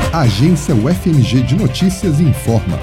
A agência UFMG de Notícias informa.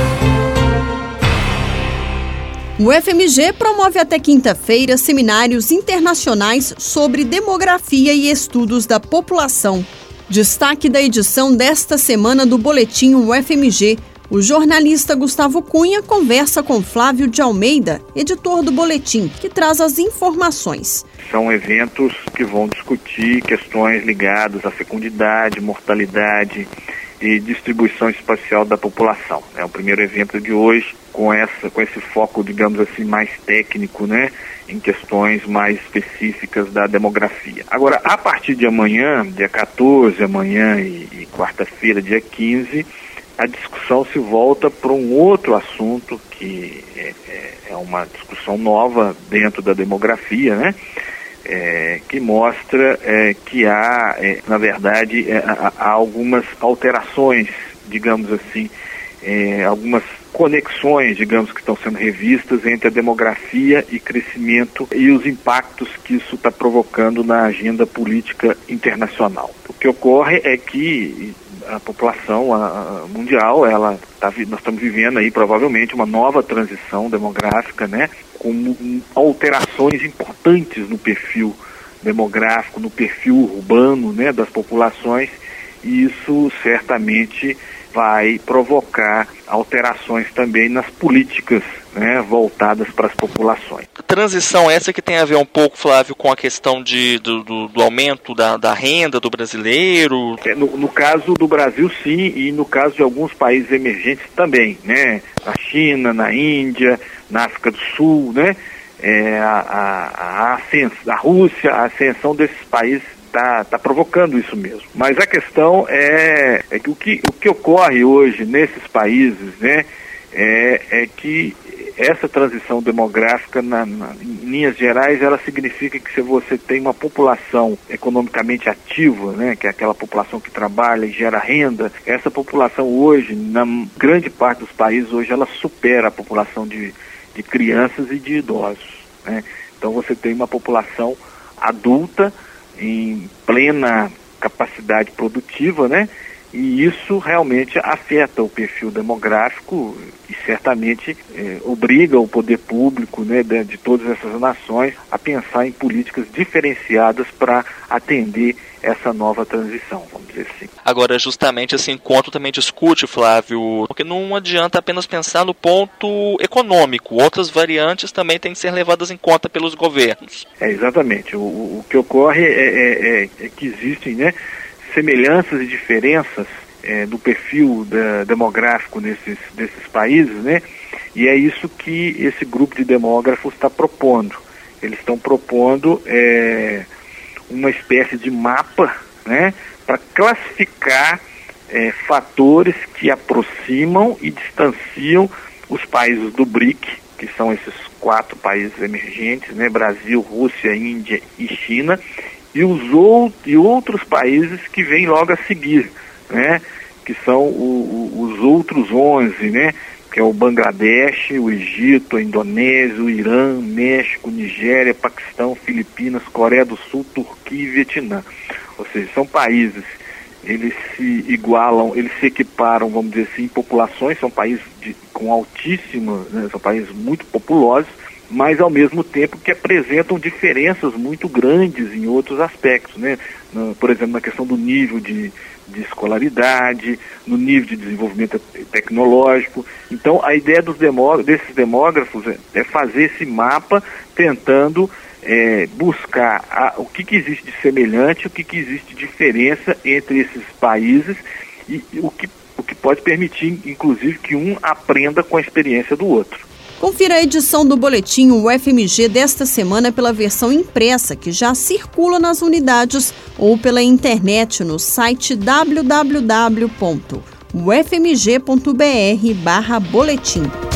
O UFMG promove até quinta-feira seminários internacionais sobre demografia e estudos da população. Destaque da edição desta semana do Boletim UFMG. O jornalista Gustavo Cunha conversa com Flávio de Almeida, editor do Boletim, que traz as informações. São eventos que vão discutir questões ligadas à fecundidade, mortalidade e distribuição espacial da população. É o primeiro evento de hoje com esse foco, digamos assim, mais técnico, né, em questões mais específicas da demografia. Agora, a partir de amanhã, dia 14, amanhã e quarta-feira, dia 15, a discussão se volta para um outro assunto que é uma discussão nova dentro da demografia, né? Que mostra que há, na verdade, há algumas alterações, digamos assim, algumas conexões, digamos, que estão sendo revistas entre a demografia e crescimento e os impactos que isso está provocando na agenda política internacional. O que ocorre é que a população mundial, nós estamos vivendo aí provavelmente uma nova transição demográfica, né, com alterações importantes no perfil demográfico, no perfil urbano, né, das populações, e isso certamente vai provocar alterações também nas políticas, né, voltadas para as populações. Transição essa que tem a ver um pouco, Flávio, com a questão do aumento da renda do brasileiro? No caso do Brasil, sim, e no caso de alguns países emergentes também, né? Na China, na Índia, na África do Sul, né? A Rússia, a ascensão desses países está provocando isso mesmo. Mas a questão é que o que ocorre hoje nesses países, né, é que essa transição demográfica, em linhas gerais, ela significa que se você tem uma população economicamente ativa, né, que é aquela população que trabalha e gera renda, essa população hoje, na grande parte dos países, hoje ela supera a população de crianças e de idosos, né? Então você tem uma população adulta em plena capacidade produtiva, né? E isso realmente afeta o perfil demográfico e certamente obriga o poder público, né, de todas essas nações a pensar em políticas diferenciadas para atender essa nova transição, vamos dizer assim. Agora, justamente esse encontro também discute, Flávio, porque não adianta apenas pensar no ponto econômico, outras variantes também têm que ser levadas em conta pelos governos. Exatamente. O que ocorre é que existem, né, semelhanças e diferenças do perfil demográfico desses países, né? E é isso que esse grupo de demógrafos está propondo. Eles estão propondo uma espécie de mapa, né, para classificar fatores que aproximam e distanciam os países do BRIC, que são esses 4 países emergentes, né, Brasil, Rússia, Índia e China, e outros países que vêm logo a seguir, né, que são os outros 11, né, que é o Bangladesh, o Egito, a Indonésia, o Irã, México, Nigéria, Paquistão, Filipinas, Coreia do Sul, Turquia e Vietnã. Ou seja, são países, eles se igualam, eles se equiparam, vamos dizer assim, em populações, são países com altíssimas, né, são países muito populosos, mas ao mesmo tempo que apresentam diferenças muito grandes em outros aspectos, né? Por exemplo, na questão do nível de escolaridade, no nível de desenvolvimento tecnológico. Então, a ideia desses demógrafos é fazer esse mapa tentando buscar o que existe de semelhante, o que existe de diferença entre esses países e o que pode permitir, inclusive, que um aprenda com a experiência do outro. Confira a edição do Boletim UFMG desta semana pela versão impressa, que já circula nas unidades, ou pela internet no site www.ufmg.br/boletim.